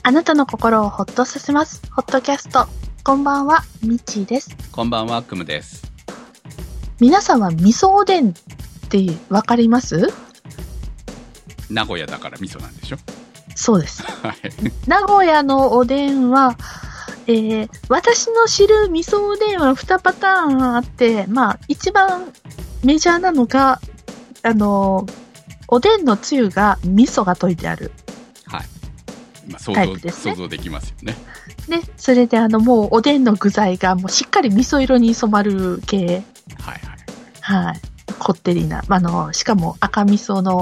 あなたの心をホッとさせます。ホットキャスト。こんばんは、みちです。 こんばんは、くむです。 皆さんは味噌おでんってわかります？ 名古屋だから味噌なんでしょ？ そうです。 はい。 名古屋のおでんは、私の知る味噌おでんは2パターンあって、まあ、一番メジャーなのが、おでんのつゆが味噌が溶いてある。はい。 まあ、 タイプですね。 想像できますよね。 で、それでもうおでんの具材がもうしっかり味噌色に染まる系。 はいはい。はい。こってりな。しかも赤味噌の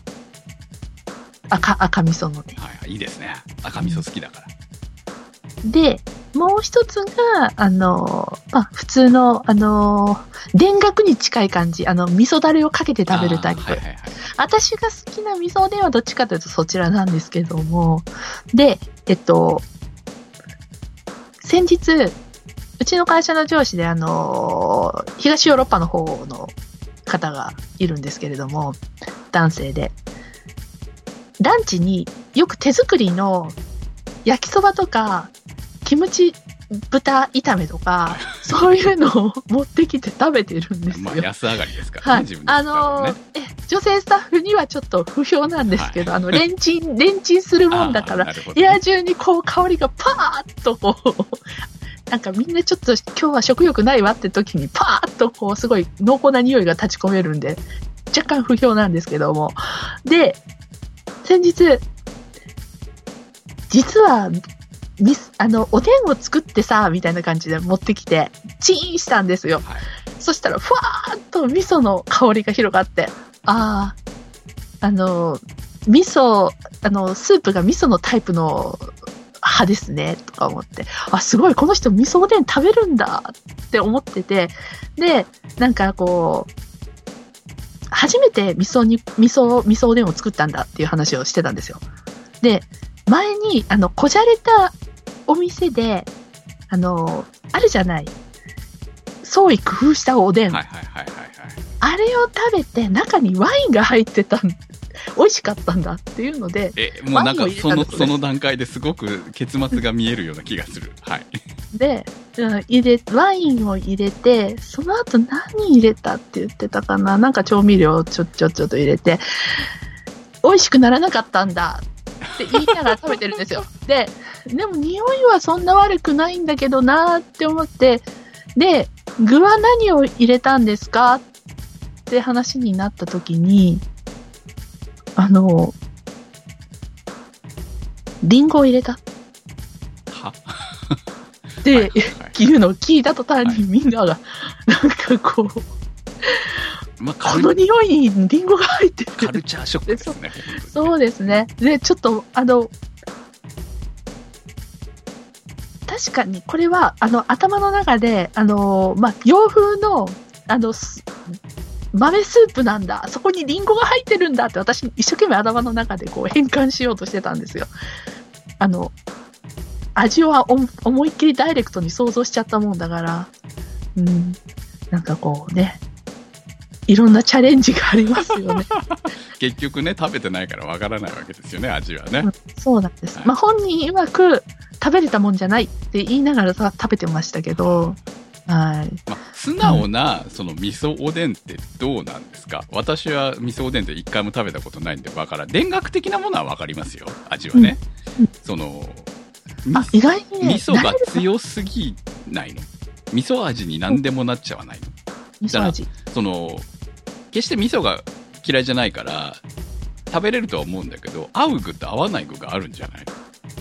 ね。 はい、いいですね。赤味噌好きだから。 で、もう一つが、普通の、田楽に近い感じ。味噌だれをかけて食べるタイプ。はいはいはい、私が好きな味噌おでんはどっちかというとそちらなんですけども。で、先日、うちの会社の上司で東ヨーロッパの方の方がいるんですけれども、男性で。ランチによく手作りの焼きそばとか、キムチ豚炒めとか、そういうのを持ってきて食べてるんですよ。 まあ、安上がりですからね、はい、自分で作ったのね。 女性スタッフにはちょっと不評なんですけど、はい、レンチンするもんだから、部屋中にこう香りがパーッとこう、なんかみんなちょっと今日は食欲ないわって時にパーッとこうすごい濃厚な匂いが立ち込めるんで、若干不評なんですけども。で、先日、実は、おでんを作ってさ、みたいな感じで持ってきて、チーンしたんですよ。はい、そしたら、ふわーっと味噌の香りが広がって、味噌、スープが味噌のタイプの派ですね、とか思って、すごい、この人味噌おでん食べるんだって思ってて、で、なんかこう、初めて味噌おでんを作ったんだっていう話をしてたんですよ。で、前に、こじゃれたお店で、あるじゃない。創意工夫したおでん。はいはいはいはい、あれを食べて、中にワインが入ってた美味しかったんだっていうので。 もうなんかその段階ですごく結末が見えるような気がする。はい。 で、ワインを入れて、その後何入れたって言ってたかな、なんか調味料をちょっと入れて、美味しくならなかったんだって言いながら食べてるんですよ。でも匂いはそんな悪くないんだけどなーって思って、で、具は何を入れたんですかって話になった時に、リンゴを入れた。 はで、はいはいはい、いうのを聞いた途端にみんなが、はい、なんかこう、この匂いにリンゴが入ってる。 カルチャーショックですね。 そうですね。で、ちょっと、確かにこれは、頭の中で、洋風の、豆スープなんだ。そこにリンゴが入ってるんだって私一生懸命頭の中でこう変換しようとしてたんですよ。味は思いっきりダイレクトに想像しちゃったもんだから、なんかこうね、いろんなチャレンジがありますよね。 結局ね、食べてないからわからないわけですよね、味はね。 そうなんです。 はい、 本人曰く食べれたもんじゃないって言いながら食べてましたけど、はい。 素直な、その味噌おでんってどうなんですか？私は味噌おでんって一回も食べたことないんでわからん。田楽的なものはわかりますよ、味はね。 意外にね、 味噌が強すぎないの？味噌味に何でもなっちゃわないの？ 味噌味。 決して味噌が嫌いじゃないから食べれるとは思うんだけど、合う具と合わない具があるんじゃないの？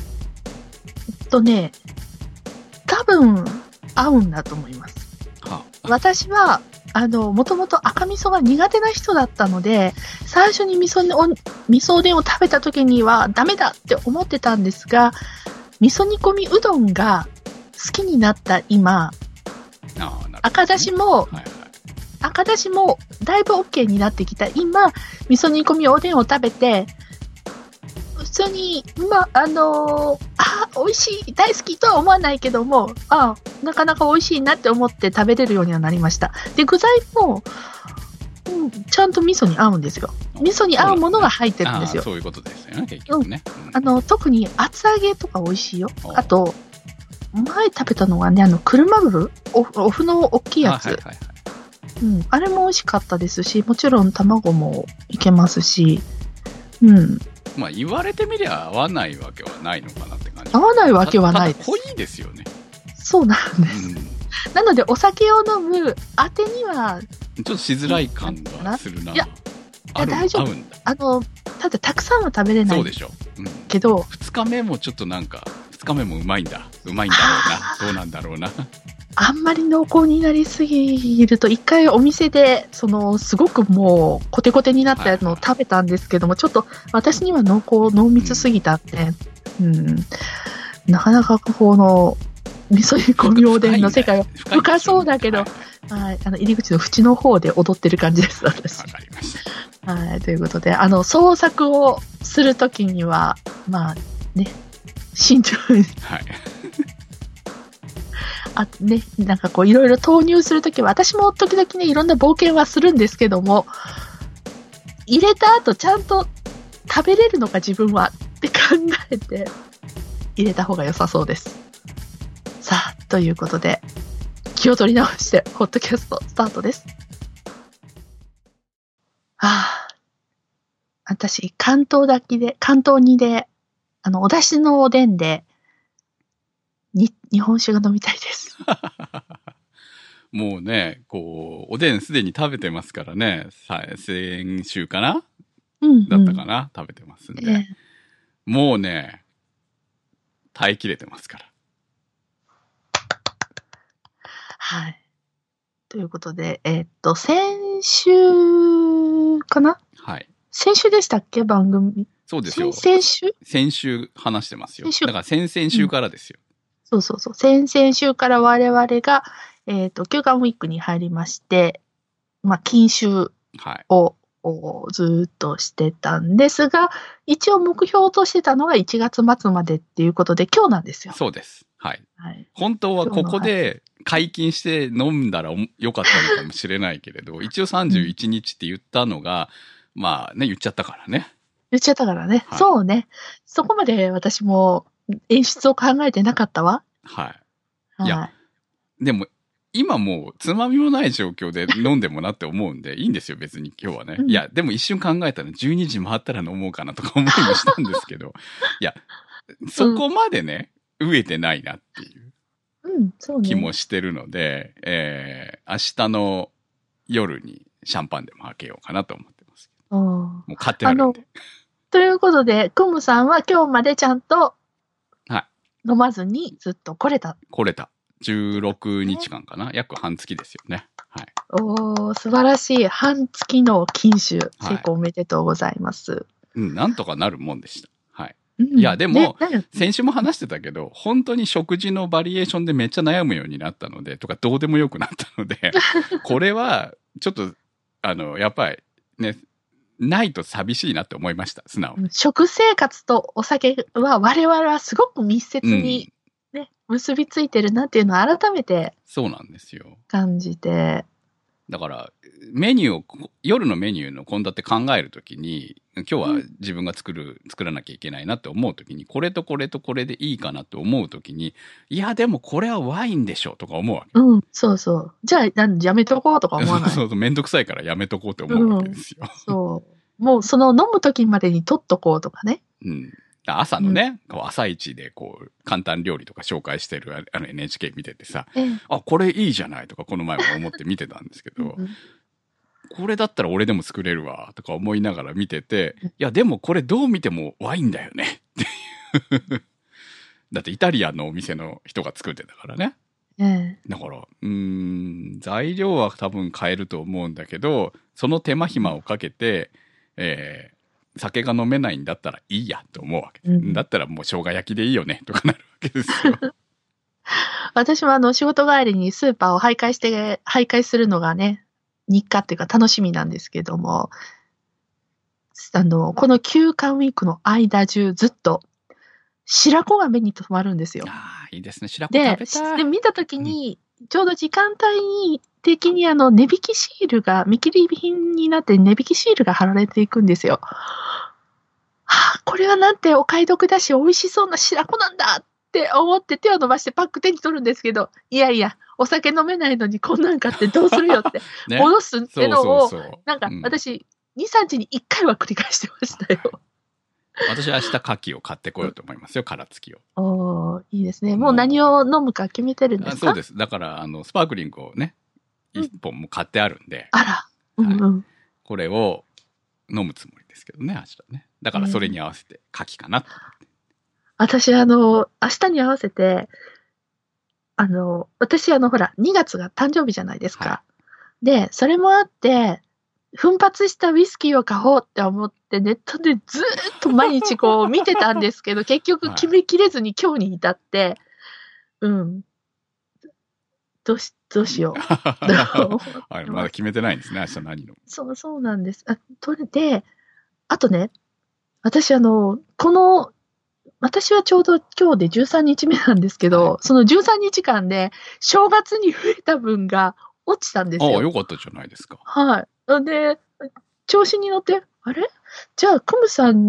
多分合うんだと思います。私はもともと赤味噌が苦手な人だったので、最初に味噌おでんを食べた時にはダメだって思ってたんですが、味噌煮込みうどんが好きになった今、赤だしもだいぶ OK になってきた今、味噌煮込みおでんを食べて、普通に、美味しい、大好きとは思わないけども、なかなか美味しいなって思って食べれるようにはなりました。で、具材も、 ちゃんと味噌に合うんですよ。味噌に合うものが入ってるんですよ。 そういうことですよね、結局ね。 特に厚揚げとか美味しいよ。あと、前食べたのがね、車麩お麩の大きいやつ。あれも美味しかったですし、もちろん卵もいけますし、 まあ言われてみりゃ合わないわけはないのかなって感じ。 合わないわけはないです。 濃いですよね。 そうなんです。なので、お酒を飲むあてには、 ちょっとしづらい感がするな。いや大丈夫。ただ、たくさんは食べれない。 そうでしょ。 けど、 2日目もちょっとなんか、2日目もうまいんだろうな。どうなんだろうな。 あんまり濃厚になりすぎると、一回お店で、すごくもう、コテコテになったやつのを食べたんですけども、ちょっと私には濃密すぎたんで、なかなか味噌煮込みおでんの世界は深そうだけど、入り口の縁の方で踊ってる感じです、私。 わかりました。 はい、ということで、創作をするときには、まあ、ね、慎重に。 はい。 なんかいろいろ投入するときは、私も時々ね、いろんな冒険はするんですけども、入れた後ちゃんと食べれるのか自分はって考えて入れた方が良さそうです。さあ、ということで、気を取り直して、ポッドキャストスタートです。私、関東煮で、お出汁のおでんで、日本酒が飲みたいです。 もうね、おでんすでに食べてますからね。先週かな、だったかな、食べてますんで。もうね、耐えきれてますから。 はい。ということで、先週かな？ はい。 先週でしたっけ、番組。 そうですよ。 先週話してますよ。だから先々週からですよ。 そう。先々週から我々が、休館ウィークに入りまして、禁酒を、ずっとしてたんですが、一応目標としてたのが1月末までっていうことで、今日なんですよ。 そうです。はい。本当はここで解禁して飲んだらよかったのかもしれないけれど、一応31日って言ったのが、まあね、言っちゃったからね。そうね。そこまで私も演出を考えてなかったわ。はい。いや、でも、今もうつまみもない状況で飲んでもなって思うんで、いいんですよ、別に今日はね。いや、でも一瞬考えたら12時回ったら飲もうかなとか思いもしたんですけど、いや、そこまでね、飢えてないなっていう気もしてるので、明日の夜にシャンパンでも開けようかなと思ってます。もう買ってあるんで。 ということで、クムさんは今日までちゃんと飲まずにずっと来れた。 16日間かな、約半月ですよね。はい。 素晴らしい。半月の禁酒。成功おめでとうございます。 なんとかなるもんでした。はい。いや、でも、先週も話してたけど、本当に食事のバリエーションでめっちゃ悩むようになったので、とかどうでもよくなったので、これは、ちょっと、やっぱりね、ないと寂しいなって思いました、素直に。 食生活とお酒は我々はすごく密接に、結びついてるなっていうのを改めてそうなんですよ。 感じて。 だから、夜のメニューの献立考えるときに、今日は自分が作らなきゃいけないなって思うときに、これとこれとこれでいいかなって思うときに、いや、でもこれはワインでしょとか思うわけ。 そう。じゃあ、やめとこうとか思わない。 そう、めんどくさいからやめとこうって思うわけですよ。 そう。もう飲むときまでに取っとこうとかね。 朝のね、朝一で簡単料理とか紹介してるNHK 見ててさ、これいいじゃないとかこの前も思って見てたんですけど、これだったら俺でも作れるわとか思いながら見てて、いやでもこれどう見てもワインだよねっていう。だってイタリアンのお店の人が作ってたからね。だから、材料は多分買えると思うんだけど、その手間暇をかけて、酒が飲めないんだったらいいやと思うわけ。だったらもう生姜焼きでいいよねとかなるわけですよ。 私も仕事帰りにスーパーを徘徊するのがね、日課っていうか楽しみなんですけども、この休館ウィークの間中ずっと白子が目に留まるんですよ。 いいですね。白子食べたい。 で、見たときに、ちょうど時間帯に的に値引きシールが、見切り品になって値引きシールが貼られていくんですよ。これはなんてお買い得だし、美味しそうな白子なんだって思って手を伸ばしてパック手に取るんですけど、いやいや、お酒飲めないのにこんなん買ってどうするよって、戻すってのを、なんか私、2、3日に1回は繰り返してましたよ。 私は明日牡蠣を買ってこようと思いますよ、殻付きを。 おー、いいですね。もう何を飲むか決めてるんですか？ そうです。だから、スパークリングをね、1本も買ってあるんで。 あら。 これを飲むつもりですけどね、明日ね。だからそれに合わせて牡蠣かなと思って。 私、明日に合わせて、私、ほら、2月が誕生日じゃないですか。で、それもあって、奮発したウイスキーを買おうって思って、ネットでずーっと毎日こう見てたんですけど、結局決めきれずに今日に至って、どうしよう。 まだ決めてないんですね、明日何の。 そうなんです。あとね、私私はちょうど今日で13日目なんですけど、その13日間で正月に増えた分が落ちたんですよ。 よかったじゃないですか。 はい。で、調子に乗って、あれじゃあ、クムさん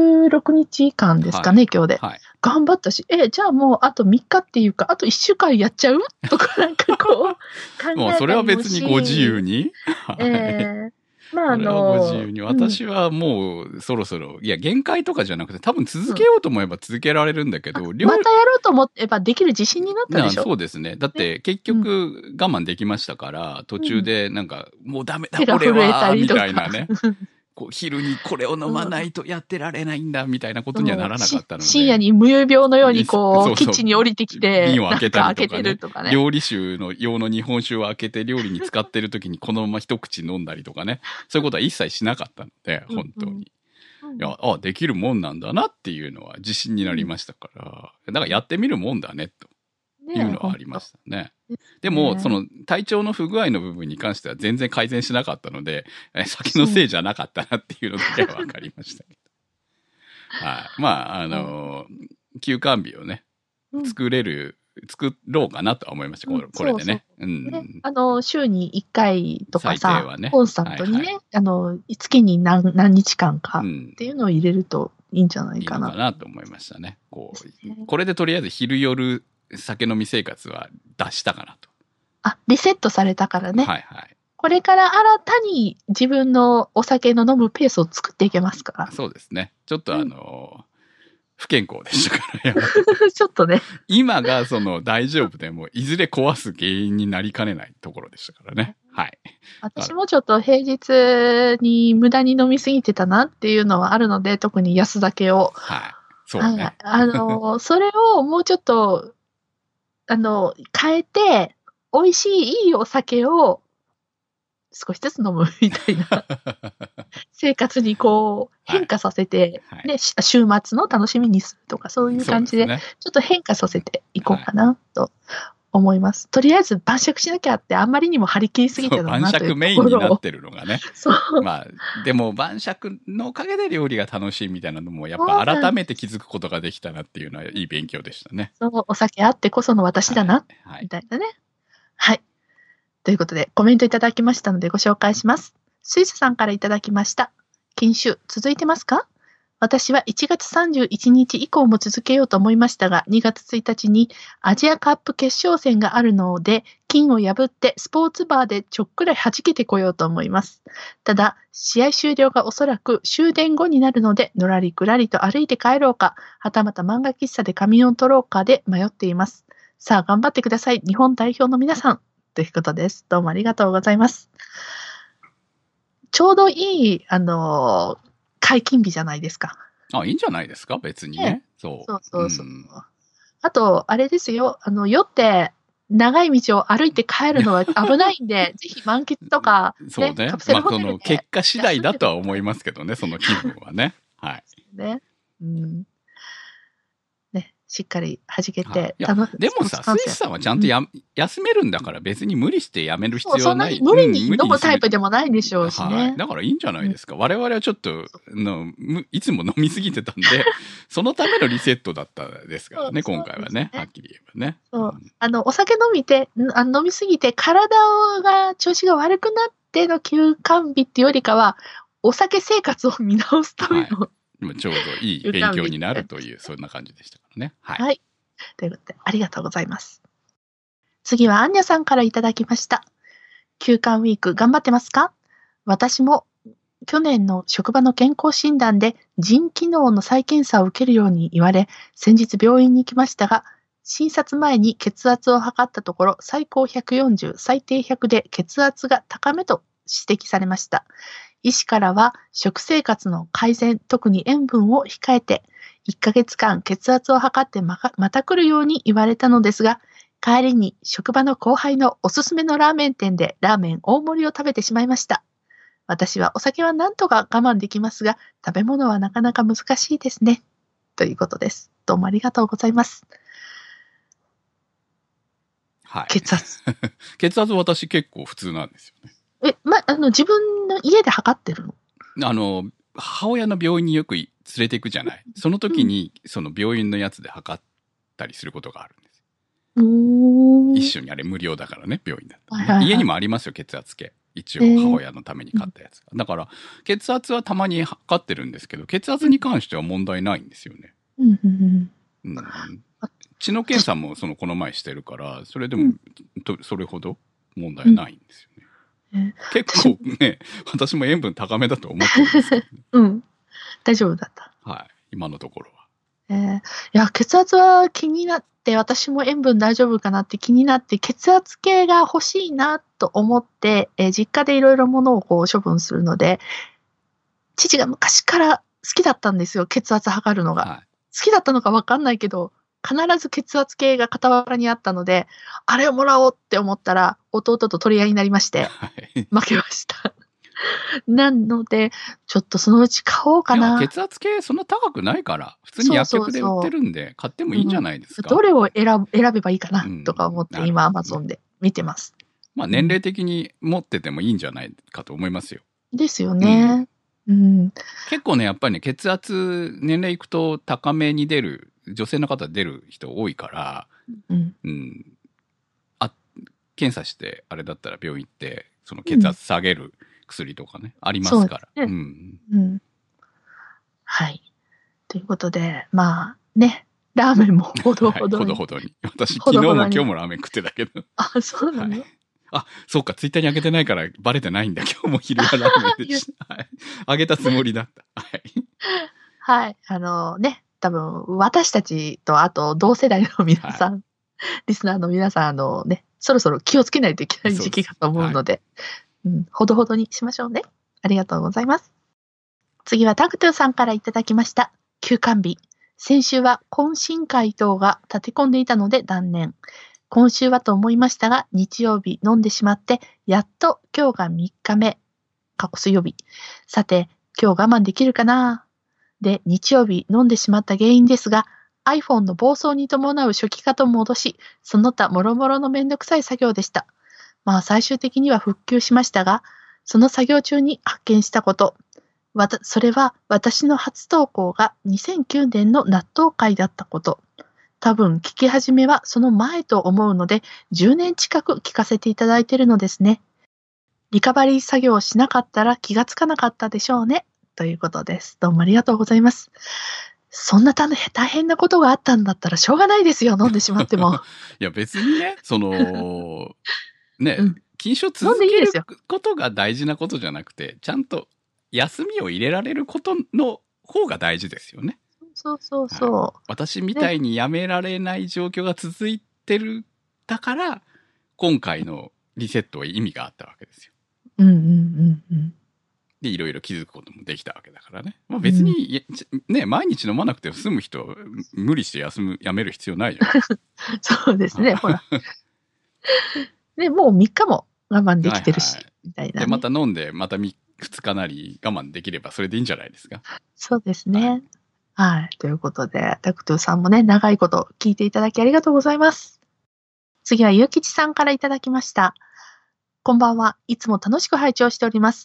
16日間ですかね、今日で。頑張ったし、じゃあもうあと3日っていうか、あと1週間やっちゃうとかなんかこう、考えたりもし。 もうそれは別にご自由に。それはご自由に。私はもうそろそろ、いや、限界とかじゃなくて、多分続けようと思えば続けられるんだけど、 またやろうと思えばできる自信になったでしょ？ そうですね。だって結局我慢できましたから、途中でなんか、もうダメだ、これは、みたいなね。昼にこれを飲まないとやってられないんだ、みたいなことにはならなかったので。 深夜に無遊病のようにこう、キッチンに降りてきて、 瓶を開けたりとかね。 料理酒の用の日本酒を開けて料理に使ってる時にこのまま一口飲んだりとかね。そういうことは一切しなかったので、本当に。いや、できるもんなんだなっていうのは自信になりましたから、だからやってみるもんだね、というのはありましたね。でも、その体調の不具合の部分に関しては全然改善しなかったので、酒のせいじゃなかったなっていうのだけは分かりましたけど。まあ、休館日をね、作ろうかなとは思いました、これでね。 週に1回とかさ、コンスタントにね、月に何日間かっていうのを入れるといいんじゃないかな。 いいのかなと思いましたね。これでとりあえず昼夜酒飲み生活は脱したかなと。 リセットされたからね。これから新たに自分のお酒の飲むペースを作っていけますから。 そうですね。ちょっと不健康でしたからちょっとね。 今が大丈夫でも、いずれ壊す原因になりかねないところでしたからね。 私もちょっと平日に無駄に飲みすぎてたなっていうのはあるので、特に安酒を。 そうね。 それをもうちょっと、変えて、美味しいいいお酒を少しずつ飲むみたいな生活にこう変化させて、で、週末の楽しみにするとかそういう感じで、ちょっと変化させていこうかなと思います。とりあえず晩酌しなきゃってあんまりにも張り切りすぎてるなというところを。 晩酌メインになってるのがね。でも晩酌のおかげで料理が楽しいみたいなのもやっぱ改めて気づくことができたなっていうのはいい勉強でしたね。 お酒あってこその私だな、みたいなね。ということでコメントいただきましたのでご紹介します。スイスさんからいただきました。禁酒続いてますか？私は1月31日以降も続けようと思いましたが、2月1日にアジアカップ決勝戦があるので、金を破ってスポーツバーでちょっくらい弾けてこようと思います。ただ、試合終了がおそらく終電後になるので、のらりくらりと歩いて帰ろうか、はたまた漫画喫茶で仮眠を取ろうかで迷っています。さあ、頑張ってください。日本代表の皆さん。ということです。どうもありがとうございます。ちょうどいい、解禁日じゃないですか。 いいんじゃないですか別にね。 そう。あと、あれですよ。酔って、長い道を歩いて帰るのは危ないんで、ぜひ満喫とか、 そうね。結果次第だとは思いますけどね、その気分はね。 ね。しっかり弾けて。 でもさ、スイスさんはちゃんと休めるんだから別に無理してやめる必要はない。 そんなに無理に飲むタイプでもないでしょうしね。 だからいいんじゃないですか。我々はちょっと、いつも飲みすぎてたんで、 そのためのリセットだったですからね、今回はね。はっきり言えばね。 そう。お酒飲みすぎて、体が、調子が悪くなっての休館日っていうよりかは、お酒生活を見直すための、 ちょうどいい勉強になるという、そんな感じでしたからね。はい。 はい。ということで、ありがとうございます。次は、アンニャさんからいただきました。休館ウィーク頑張ってますか？私も去年の職場の健康診断で腎機能の再検査を受けるように言われ、先日病院に行きましたが、診察前に血圧を測ったところ、最高140、最低100で血圧が高めと指摘されました。医師からは食生活の改善、特に塩分を控えて、1ヶ月間血圧を測ってまた来るように言われたのですが、帰りに職場の後輩のおすすめのラーメン店でラーメン大盛りを食べてしまいました。私はお酒は何とか我慢できますが、食べ物はなかなか難しいですね。ということです。どうもありがとうございます。 はい。 血圧。 血圧私結構普通なんですよね。 自分の家で測ってるの？ 母親の病院によく連れて行くじゃない。その時に、その病院のやつで測ったりすることがあるんです。一緒にあれ無料だからね、病院だと、ね。はいはいはい、家にもありますよ、血圧計。一応母親のために買ったやつが。だから、血圧はたまに測ってるんですけど、血圧に関しては問題ないんですよね。血の検査もこの前してるから、それでも、それほど問題ないんですよね。結構ね、私も塩分高めだと思ってるんですけど、 大丈夫だった。 はい、今のところは。 いや、血圧は気になって、私も塩分大丈夫かなって気になって、血圧計が欲しいなと思って、実家でいろいろ物を処分するので、父が昔から好きだったんですよ、血圧測るのが。はい、好きだったのかわかんないけど、必ず血圧計が傍らにあったので、あれをもらおうって思ったら、弟と取り合いになりまして、負けました。なので、ちょっとそのうち買おうかな。 血圧計そんな高くないから、普通に薬局で売ってるんで、買ってもいいんじゃないですか。 どれを選べばいいかなとか思って、今 Amazon で見てます。 まあ年齢的に持っててもいいんじゃないかと思いますよ。 ですよね。 結構ね、やっぱりね、血圧、年齢いくと高めに出る、女性の方出る人多いから、検査して、あれだったら病院行って、その血圧下げる薬とかね、ありますから。 はい。ということで、まあね、ラーメンもほどほどに。 ほどほどに。私、昨日も今日もラーメン食ってたけど。 あ、そうなの？ あ、そうか、ツイッターに上げてないからバレてないんだ。今日も昼はラーメンでした。上げたつもりだった。 はい。多分、私たちと、あと、同世代の皆さん、リスナーの皆さん、そろそろ気をつけないといけない時期かと思うので、ほどほどにしましょうね。ありがとうございます。次はタクトゥさんからいただきました。休館日。先週は懇親会等が立て込んでいたので断念。今週はと思いましたが、日曜日飲んでしまって、やっと今日が3日目。水曜日。さて、今日我慢できるかな？で、日曜日飲んでしまった原因ですが、iPhone の暴走に伴う初期化と戻し、その他諸々のめんどくさい作業でした。まあ最終的には復旧しましたが、その作業中に発見したこと。それは私の初投稿が2009年の納豆会だったこと。多分聞き始めはその前と思うので、10年近く聞かせていただいているのですね。リカバリー作業をしなかったら気がつかなかったでしょうね。ということです。どうもありがとうございます。そんな大変なことがあったんだったらしょうがないですよ、飲んでしまっても。 いや別にね、禁酒を続けることが大事なことじゃなくて、ちゃんと休みを入れられることの方が大事ですよね。 そう。 私みたいにやめられない状況が続いてる、だから、今回のリセットは意味があったわけですよ。で、いろいろ気づくこともできたわけだからね。まあ別に、毎日飲まなくても済む人は無理してやめる必要ないじゃないですか。 そうですね、ほら。で、もう3日も我慢できてるし、みたいな、 で、また飲んで、また2日なり我慢できればそれでいいんじゃないですか。 そうですね。はい。ということで、タクトゥさんもね、長いこと聞いていただきありがとうございます。次はゆうきちさんからいただきました。こんばんは。いつも楽しく拝聴しております。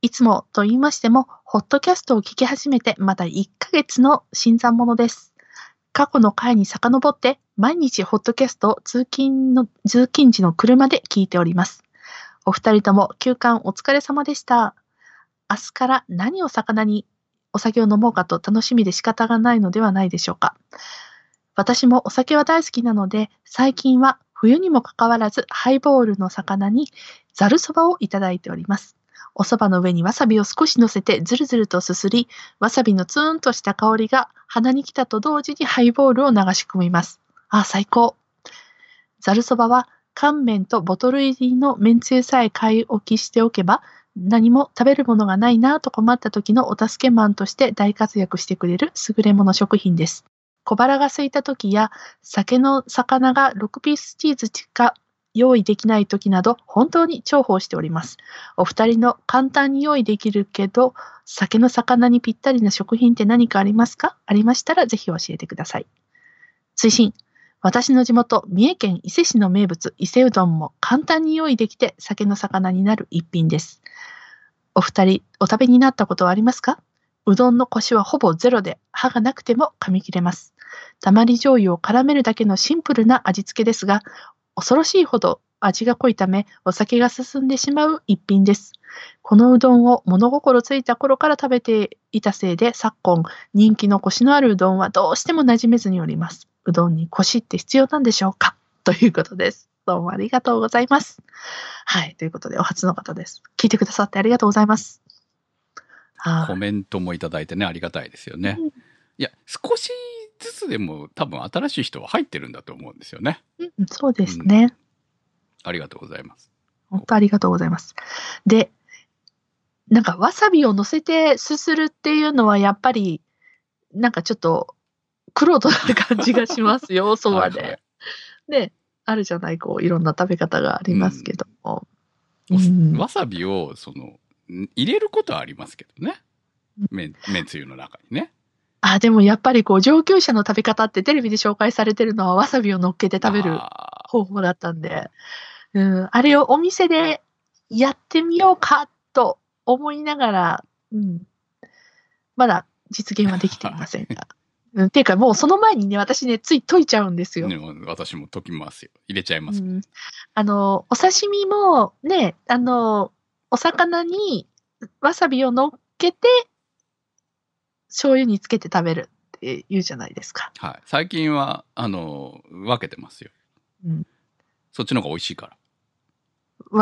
いつもと言いましても、ホットキャストを聞き始めてまだ1ヶ月の新参者です。過去の回に遡って、毎日ホットキャストを通勤時の車で聞いております。お二人とも休館お疲れ様でした。明日から何を魚にお酒を飲もうかと楽しみで仕方がないのではないでしょうか。私もお酒は大好きなので、最近は冬にもかかわらずハイボールの魚にざるそばをいただいております。おそばの上にわさびを少し乗せてずるずるとすすり、わさびのツーンとした香りが鼻に来たと同時にハイボールを流し込みます。最高。ざるそばは乾麺とボトル入りの麺つゆさえ買い置きしておけば、何も食べるものがないなと困った時のお助けマンとして大活躍してくれる優れもの食品です。小腹が空いた時や魚が6ピースチーズしか用意できない時など本当に重宝しております。お二人の簡単に用意できるけど魚にぴったりな食品って何かありますか？ありましたらぜひ教えてください。追伸。私の地元三重県伊勢市の名物伊勢うどんも簡単に用意できて魚になる一品です。お二人お食べになったことはありますか？うどんのコシはほぼゼロで歯がなくても噛み切れます。たまり醤油を絡めるだけのシンプルな味付けですが、恐ろしいほど味が濃いためお酒が進んでしまう一品です。このうどんを物心ついた頃から食べていたせいで昨今人気のコシのあるうどんはどうしても馴染めずにおります。うどんにコシって必要なんでしょうか？ということです。どうもありがとうございます。はい、ということでお初の方です。聞いてくださってありがとうございます。 コメントもいただいてね、ありがたいですよね。いや、少しずつでも多分新しい人は入ってるんだと思うんですよね。 そうですね、 ありがとうございます。 本当ありがとうございます。で、なんかわさびを乗せてすするっていうのはやっぱりなんかちょっと玄人な感じがしますよ、そばで。はいはい、で、あるじゃない、こういろんな食べ方がありますけども。 わさびを入れることはありますけどね。麺つゆの中にね。 でもやっぱりこう上級者の食べ方ってテレビで紹介されてるのはわさびを乗っけて食べる方法だったんで、あれをお店でやってみようかと思いながら、まだ実現はできていませんが。っていうかもうその前にね、私ね、つい溶いちゃうんですよ。 私も溶きますよ。入れちゃいます。 お刺身もね、お魚にわさびを乗っけて、醤油につけて食べるって言うじゃないですか。 はい。最近は、分けてますよ。そっちの方が美味しいから。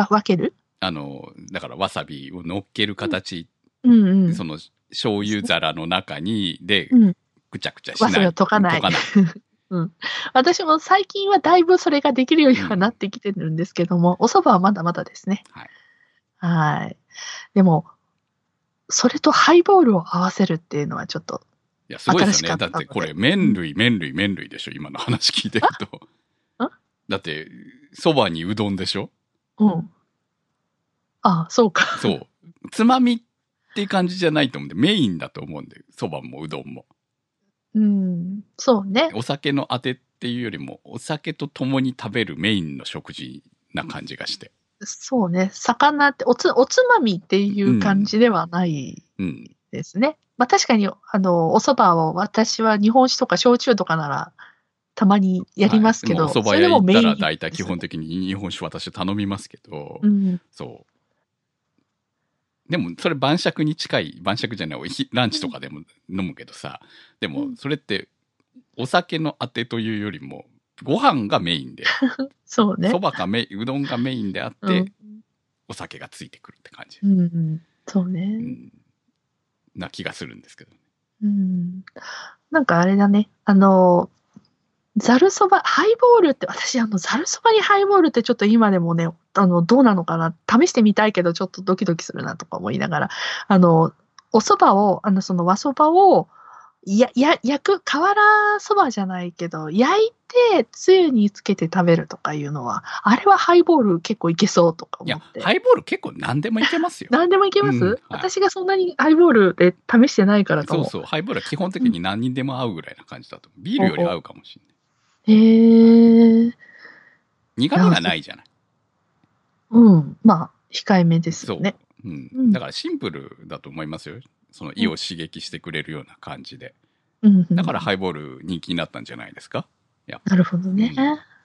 分ける？ だからわさびを乗っける形、その醤油皿の中に、ぐちゃぐちゃしない。 わさびを溶かない。私も最近はだいぶそれができるようにはなってきてるんですけども、お蕎麦はまだまだですね。はい。でも、それとハイボールを合わせるっていうのはちょっといや、すごいですよね。だってこれ、麺類でしょ、今の話聞いてると。だって、そばにうどんでしょ？ そうか。 そう。つまみって感じじゃないと思うんで、メインだと思うんで、そばもうどんも。 そうね。 お酒のあてっていうよりも、お酒と共に食べるメインの食事な感じがして。 そうね。魚っておつまみっていう感じではないですね。確かに、お蕎麦を私は日本酒とか焼酎とかならたまにやりますけど、 お蕎麦屋行ったら大体基本的に日本酒私頼みますけど、そう。でもそれ晩酌じゃない、ランチとかでも飲むけどさ、でもそれってお酒のあてというよりもご飯がメインで、 そうね。 蕎麦かうどんがメインであって、お酒がついてくるって感じ。 そうね。 な気がするんですけど。 なんかあれだね。ざるそば、ハイボールって、私ざるそばにハイボールってちょっと今でもね、どうなのかな、試してみたいけど、ちょっとドキドキするなとか思いながら、お蕎麦を、その和蕎麦を、焼く、瓦そばじゃないけど、焼いて、つゆにつけて食べるとかいうのは、あれはハイボール結構いけそうとか思って。 ハイボール結構何でもいけますよ。 何でもいけます？私がそんなにハイボールで試してないからかも。 そう、ハイボールは基本的に何にでも合うぐらいな感じだと。ビールより合うかもしれない。苦味がないじゃない。 まあ、控えめですよね。 うん。だからシンプルだと思いますよ。その胃を刺激してくれるような感じで。だからハイボール人気になったんじゃないですか。 なるほどね。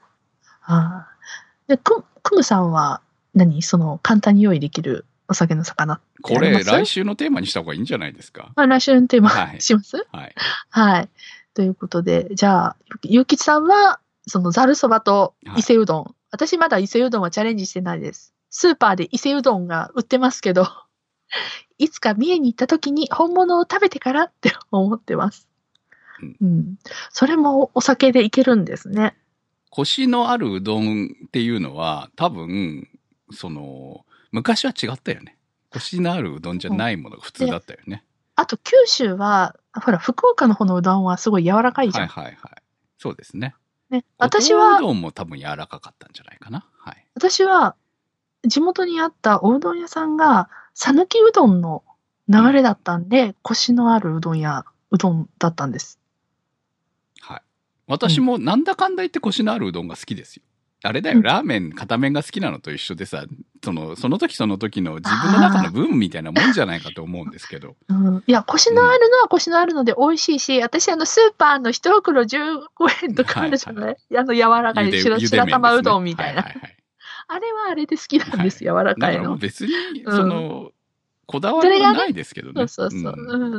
で、クムさんはその簡単に用意できるお酒の魚ってこれ来週のテーマにした方がいいんじゃないですか。 来週のテーマします？ はい。 はい。ということで、じゃあ、ゆうきちさんは、そのざるそばと伊勢うどん。私まだ伊勢うどんはチャレンジしてないです。スーパーで伊勢うどんが売ってますけど、いつか三重に行った時に本物を食べてからって思ってます。それもお酒でいけるんですね。 コシのあるうどんっていうのは、多分、昔は違ったよね。コシのあるうどんじゃないものが普通だったよね。 あと、九州は、ほら、福岡の方のうどんはすごい柔らかいじゃん。 はい。そうですね。 私は、 うどんも多分柔らかかったんじゃないかな。はい。 私は、地元にあったおうどん屋さんが、讃岐うどんの流れだったんで、コシのあるうどんだったんです。 はい。私もなんだかんだ言ってコシのあるうどんが好きですよ。あれだよ、ラーメン、片面が好きなのと一緒でさ、その時その時の自分の中のブームみたいなもんじゃないかと思うんですけど。 いや、コシのあるのはコシのあるので美味しいし、私スーパーの一袋15円とかあるじゃない、柔らかい白玉うどんみたいな。あれはあれで好きなんです、柔らかいの。 だからもう別に、こだわりはないですけどね。 そう。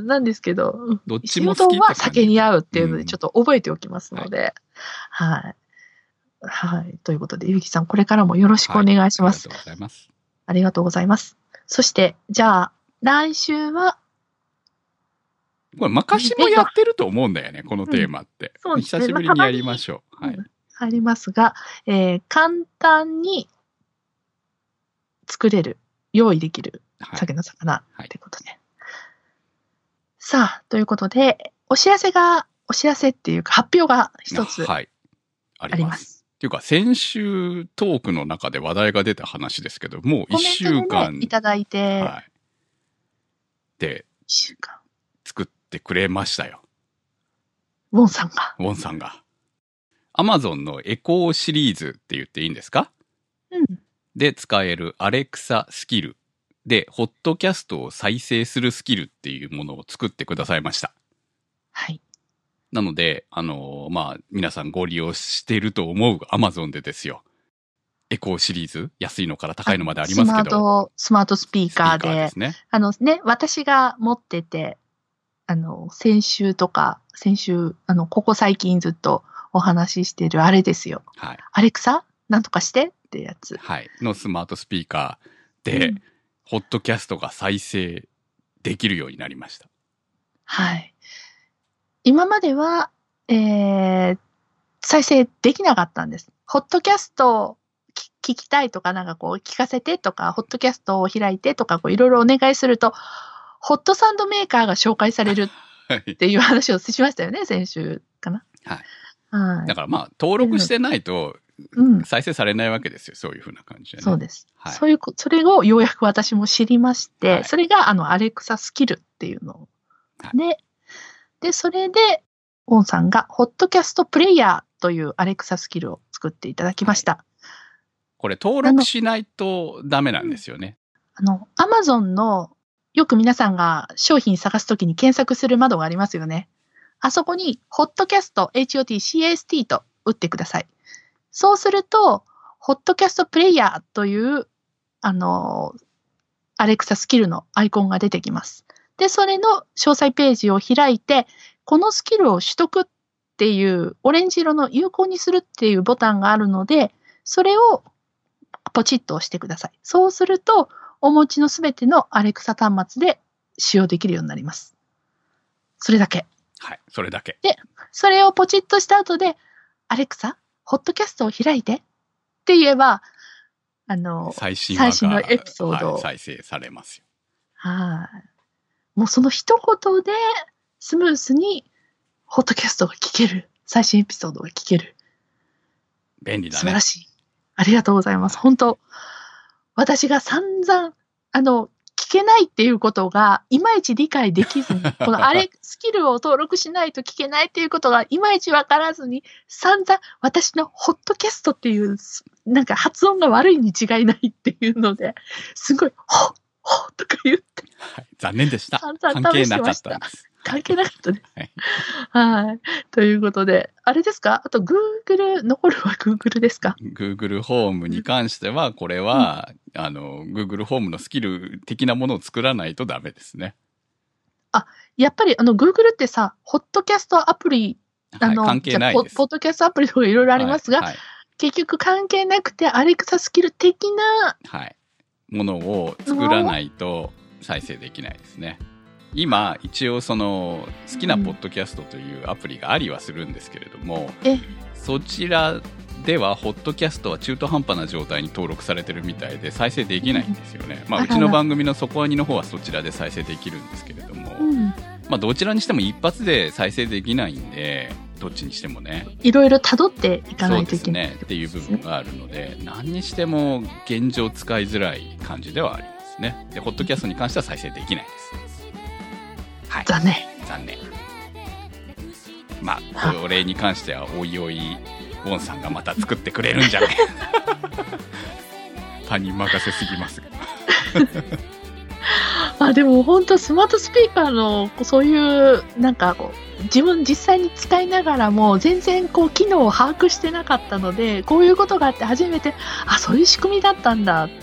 なんですけど、 どっちも好きって感じ。 は酒に合うっていうので、ちょっと覚えておきますので。はい。はい。ということで、ゆきさん、これからもよろしくお願いします。 ありがとうございます。 ありがとうございます。そして、じゃあ、来週は、 これ、昔もやってると思うんだよね、このテーマって。そうですね。久しぶりにやりましょう。はい。 入りますが、簡単に作れる、用意できる酒の魚ってことで。さあ、ということで、お知らせっていうか発表が一つあります。 っていうか、先週トークの中で話題が出た話ですけど、もう1週間。 いただいて。 で、作ってくれましたよ。 ウォンさんが。 アマゾンのエコーシリーズって言っていいんですか？で使えるアレクサスキルで、ホットキャストを再生するスキルっていうものを作ってくださいました。 はい。 なので、皆さんご利用していると思う Amazon でですよ。エコーシリーズ、安いのから高いのまでありますけど。 スマートスピーカーで。 ですね。 私が持ってて、先週、ここ最近ずっとお話ししてるあれですよ。 はい。 アレクサなんとかしてってやつ。 はい。のスマートスピーカーで、ホットキャストが再生できるようになりました。 はい。今までは、再生できなかったんです。ホットキャストを聞きたいとか、聞かせてとか、ホットキャストを開いてとか、いろいろお願いすると、ホットサンドメーカーが紹介されるっていう話をしましたよね、先週かな。 はい。だから登録してないと、再生されないわけですよ、そういうふうな感じでね。 そうです。はい、それをようやく私も知りまして、それがアレクサスキルっていうので、それで、オンさんが、ホットキャストプレイヤーというアレクサスキルを作っていただきました。 これ登録しないとダメなんですよね。 アマゾンの、よく皆さんが商品探すときに検索する窓がありますよね。あそこに、ホットキャスト、HOTCAST と打ってください。そうすると、ホットキャストプレイヤーという、アレクサスキルのアイコンが出てきます。で、それの詳細ページを開いて、このスキルを取得っていうオレンジ色の有効にするっていうボタンがあるので、それをポチッと押してください。そうすると、お持ちのすべてのアレクサ端末で使用できるようになります。それだけ。 はい、それだけ。 で、それをポチッとした後で、アレクサ、ホットキャストを開いてって言えば、 最新のエピソードを、 再生されますよ。 はい。もうその一言でスムースにホットキャストが聞ける。最新エピソードが聞ける。 便利だね。 素晴らしい。ありがとうございます。本当、私が散々、聞けないっていうことがいまいち理解できずに、このスキルを登録しないと聞けないっていうことがいまいちわからずに、散々私のホットキャストっていう、発音が悪いに違いないっていうので、すごい、ホほとか言って。 はい、残念でした。 関係なかったんです。関係なかったです。はい。ということで、あれですか？あと Google、残るは Google ですか？ Google ホームに関しては、これは、Google ホームのスキル的なものを作らないとダメですね。 やっぱりGoogle ってさ、ホットキャストアプリ、 関係ないです。 ポッドキャストアプリとかいろいろありますが、結局関係なくて、アレクサスキル的な、 ものを作らないと再生できないですね。今、一応好きなポッドキャストというアプリがありはするんですけれども、そちらでは、ホットキャストは中途半端な状態に登録されてるみたいで、再生できないんですよね。うちの番組のそこアニの方はそちらで再生できるんですけれども、どちらにしても一発で再生できないんで、どっちにしてもね。いろいろ辿っていかないといけない。 そうですね。っていう部分があるので、何にしても現状使いづらい感じではありますね。で、ホットキャストに関しては再生できないです。はい。 残念。 これに関してはおいおい、ウォンさんがまた作ってくれるんじゃない他人任せすぎますが。でも本当スマートスピーカーのそういう自分実際に使いながらも全然機能を把握してなかったので、こういうことがあって初めてそういう仕組みだったんだって、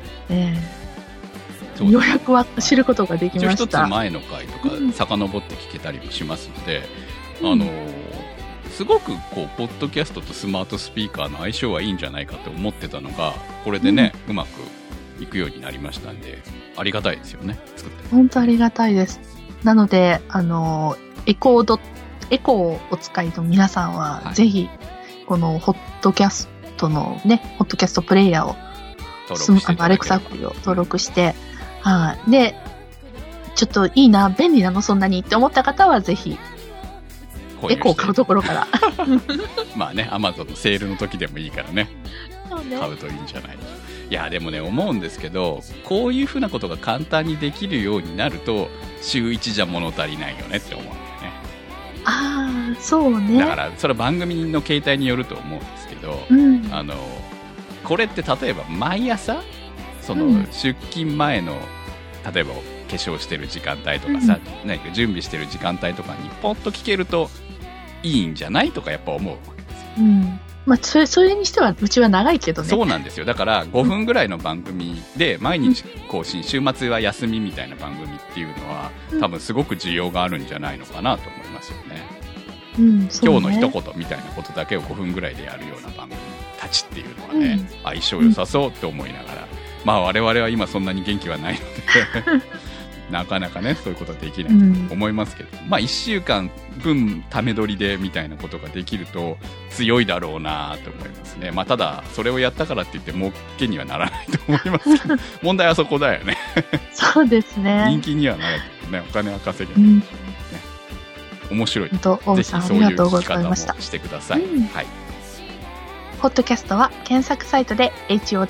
ようやくは知ることができました。 一つ前の回とか遡って聞けたりもしますので、すごくポッドキャストとスマートスピーカーの相性はいいんじゃないかと思ってたのが、これでね、うまくいくようになりましたんで、ありがたいですよね。作って本当ありがたいです。なのでエコーをお使いの皆さんは、ぜひこのホットキャストのね、ホットキャストプレイヤーをアレクサアプリを登録して、でちょっといいな、便利なのそんなにって思った方はぜひエコーを買うところからアマゾンのセールの時でもいいからね、買うといいんじゃない。いやでもね、思うんですけど、こういうふうなことが簡単にできるようになると週1じゃ物足りないよねって思うんだよね。そうね。 だからそれは番組の形態によると思うんですけど、これって例えば毎朝出勤前の例えば化粧してる時間帯とかさ、準備してる時間帯とかにポッと聞けるといいんじゃないとかやっぱ思うわけですよ。 それにしてはうちは長いけどね。 そうなんですよ。だから5分ぐらいの番組で毎日更新、週末は休みみたいな番組っていうのは、多分すごく需要があるんじゃないのかなと思いますよね。今日の一言みたいなことだけを5分ぐらいでやるような番組たちっていうのはね、相性良さそうって思いながら、我々は今そんなに元気はないのでなかなかね、そういうことはできないと思いますけど、1週間分ため撮りでみたいなことができると強いだろうなと思いますね。ただそれをやったからって言って儲けにはならないと思いますけど問題はそこだよねそうですね。 人気にはなるけどね、お金は稼げない、面白い。ぜひそういう聞き方もしてください。 ポッドキャストは検索サイトで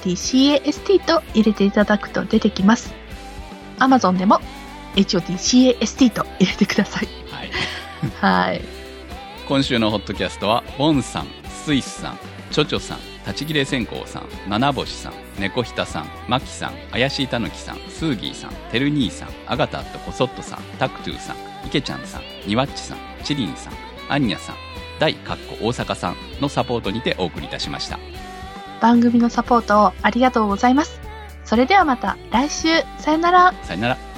HOTCAST と入れていただくと出てきます。Amazon でも HOTCAST と入れてください。 今週のホットキャストはボンさん、スイスさん、チョチョさん、立ち切れ線香さん、七星さん、猫ひたさん、マキさん、怪しいたぬきさん、スーギーさん、てる兄さん、アガタットコソットさん、タクトゥーさん、イケちゃんさん、ニワッチさん、チリンさん、アンニャさん、大大阪さんのサポートにてお送りいたしました。 番組のサポートをありがとうございます。それではまた来週、さよなら。 さよなら。